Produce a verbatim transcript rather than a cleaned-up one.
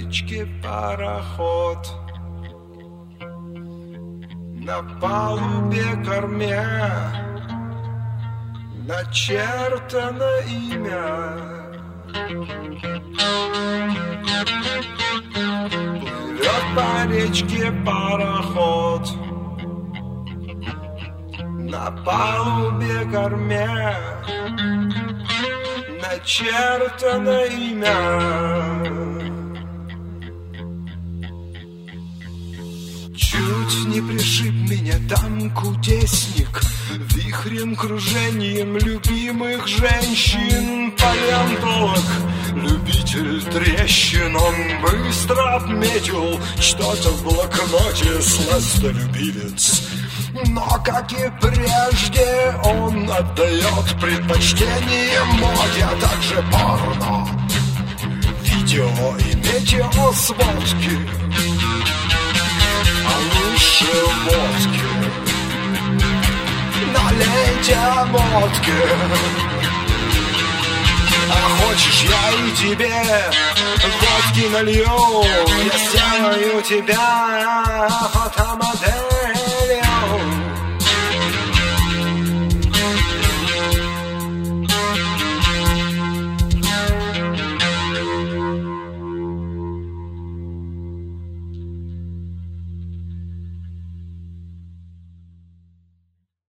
речке пароход, на палубе корме начертано имя. Плывет по речке пароход, на палубе корме начертано имя. Чуть не пришиб меня там кудесник, вихрем кружением любимых женщин. Палеонтолог, любитель трещин, он быстро отметил что-то в блокноте. Сластолюбивец, но, как и прежде, он отдает предпочтение моде, а также порно, видео и метеосводки. А лучше водки, налейте водки. А хочешь, я и тебе водки налью, я сделаю тебя фотомодель.